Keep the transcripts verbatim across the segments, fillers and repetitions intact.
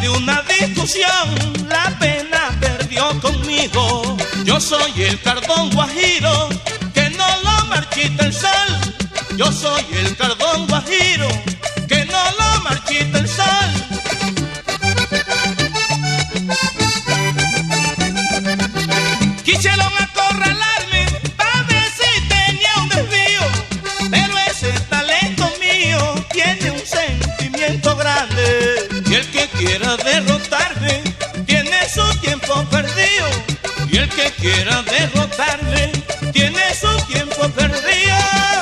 una discusión, la pena perdió conmigo. Yo soy el cardón guajiro, que no lo marchita el sol. Yo soy el cardón guajiro, que no lo marchita el sol. Quisieron acorralarme para ver si tenía un desvío, pero ese talento mío tiene un sentimiento grande. Y el que quiera derrotarme tiene su tiempo perdido. Y el que quiera derrotarme tiene su tiempo perdido.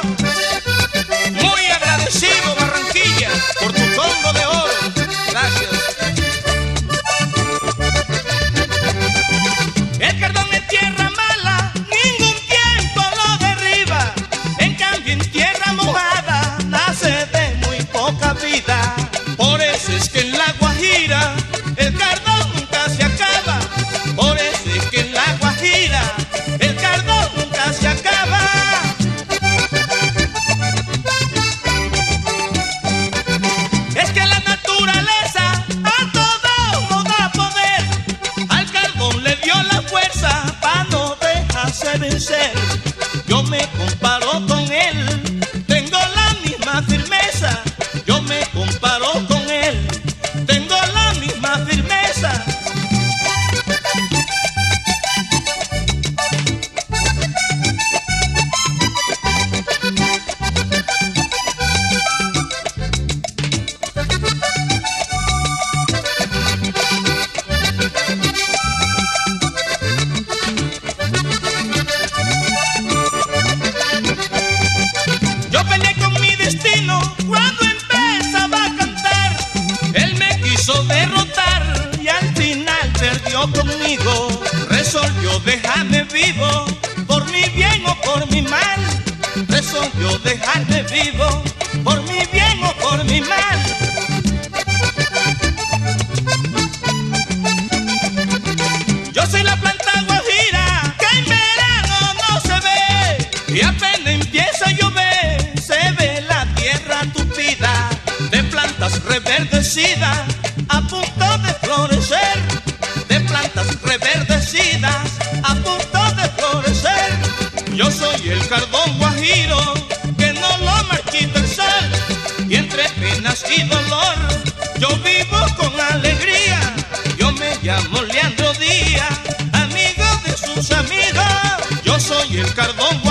Muy agradecido, Barranquilla, por tu Congo de oro. Gracias. El cardón en tierra mala ningún tiempo lo derriba. En cambio en tierra mojada nace de muy poca vida. Por eso es que en la Guajira el cardón nunca se acaba. Por eso es que en la Guajira el cardón nunca se acaba. Es que la naturaleza a todo no da poder. Al cardón le dio la fuerza para no dejarse vencer. Yo me comparo con él, tengo la misma firmeza. Yo me comparo con él, tengo la misma firmeza. Yo peleé con mi destino cuando empezaba a cantar. Él me quiso derrotar y al final perdió conmigo. Resolvió dejarme vivo, por mi bien o por mi mal. Resolvió dejarme vivo, por mi bien o por mi mal. Yo soy la planta guajira que en verano no se ve, y apenas empieza a llover se ve la tierra tupida de plantas reverdecidas a punto de florecer, de plantas reverdecidas a punto de florecer. Yo soy el cardón guajiro, que no lo marchita el sol, y entre penas y dolor yo vivo con alegría. Yo me llamo Leandro Díaz, amigo de sus amigos. Yo soy el cardón guajiro.